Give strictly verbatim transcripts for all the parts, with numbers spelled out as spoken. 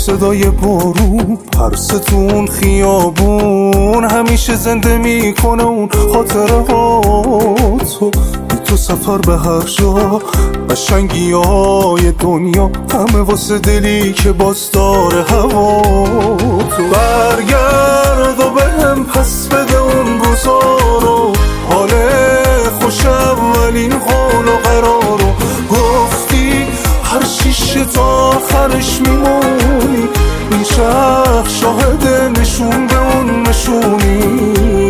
صدای بارون پرستون خیابون همیشه زنده میکنه اون خاطره ها تو بی تو سفر به هر جا قشنگی های دنیا همه واسه دلی که باز داره هوا تو برگرد و به هم پس بده اون روزا رو حال خوش اولین حال و قرار رو گفتی هر شیشه تا آخرش میمونی این شهر شاهد نشون به اون نشونی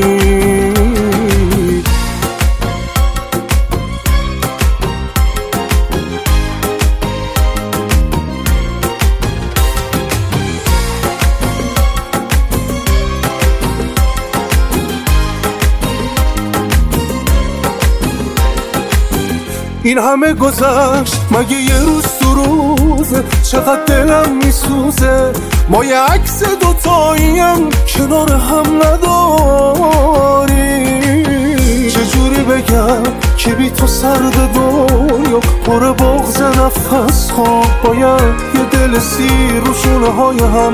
این همه گذشت مگه یه روز تو روزه چقدر دلم میسوزه ما یه عکس دوتاییم کنار هم نداری چجوری بگم که بی تو سرد دنیا پر بغض نفس ها باید یه دل سیر رو شونه های هم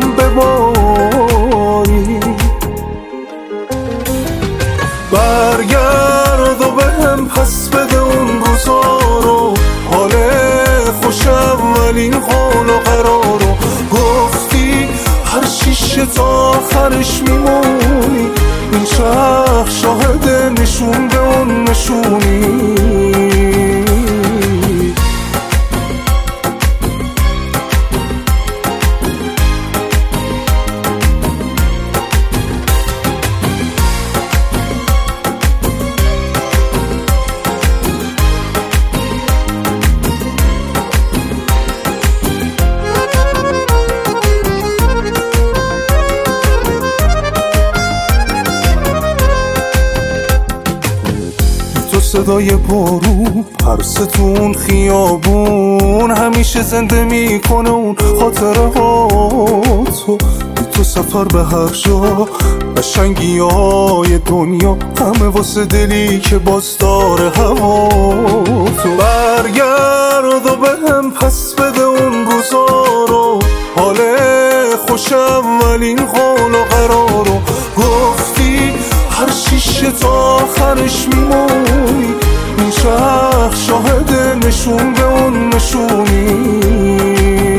بباری برگرد و به هم پس بده اون روزا رو حال خوش اولین حال و قرار رو گفتی هر شیشه تا آخرش میمونی این شهر شاهد نشون به اون نشونی صدای بارون پرستون خیابون همیشه زنده میکنه اون خاطره ها تو بی تو سفر به هر جا قشنگی های دنیا همه واسه دلی که باز داره هوا تو برگرد و به هم پس بده اون روزا رو حال خوش اولین حال و قرار رو گفتی هر شیشه تا آخرش میمونی این شهر شاهد نشون به اون نشونی